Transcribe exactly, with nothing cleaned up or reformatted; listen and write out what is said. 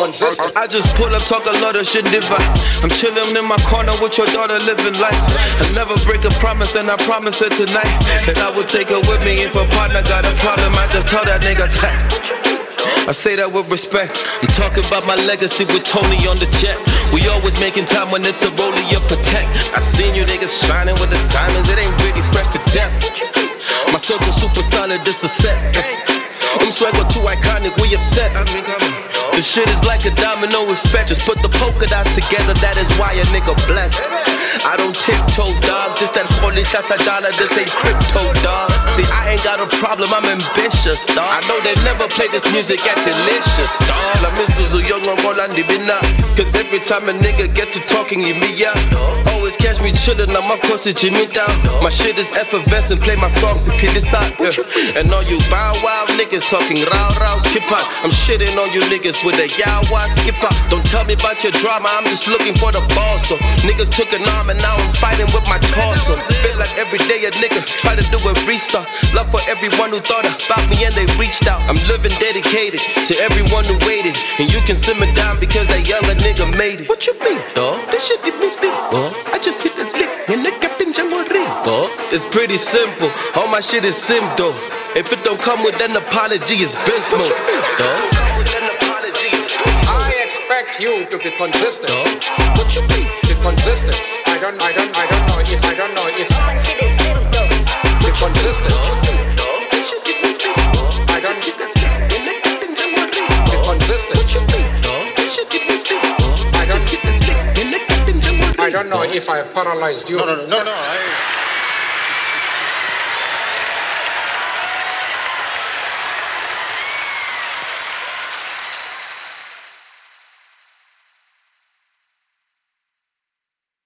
consistent. I just pull up, talk a lot of shit divide. I'm chilling in my corner with your daughter living life. I never break a promise and I promise her tonight that I will take her with me if a partner got a problem. I just tell that nigga tight. I say that with respect. I'm talking about my legacy with Tony on the jet. We always making time when it's a rollie you protect. I seen you niggas shining with the diamonds, it ain't really fresh to death. My circle super solid, this a set. I'm swagger too iconic, we upset. The shit is like a domino effect. Just put the polka dots together, that is why a nigga blessed. I don't tiptoe, dog. This that holy shata dollar, this ain't crypto, dog. See, I ain't got a problem, I'm ambitious, dog. I know they never play this music as delicious, dog. La misuzu young on Golandi Bina. Cause every time a nigga get to talking, you me out. Always catch me chillin', I'm my course Jimmy down. My shit is effervescent, play my songs and peel this out. Yeah. And all you bow wow niggas talking row row skip out. I'm shitting on you niggas with a yow wow skip out. Don't tell me about your drama, I'm just looking for the ball. So niggas took an arm and now I'm fighting with my torso. Feel like every day a nigga try to do a restart. Love for everyone who thought about me and they reached out. I'm living dedicated to everyone who waited. And you can simmer down because that younger nigga made it. What you mean, dawg? This shit did me think. Oh, I just hit the lick and the captain jungle ring. Oh, it's pretty simple. All my shit is sim though. If it don't come with an apology, it's been smoke. I expect you to be consistent. Dawg? What you mean? Be consistent. I don't, I don't, I don't know if, I don't know if. Be consistent. I don't. Be consistent. What you mean, dawg? I don't. I don't know if I have paralyzed you. No, no, no, no, no. I...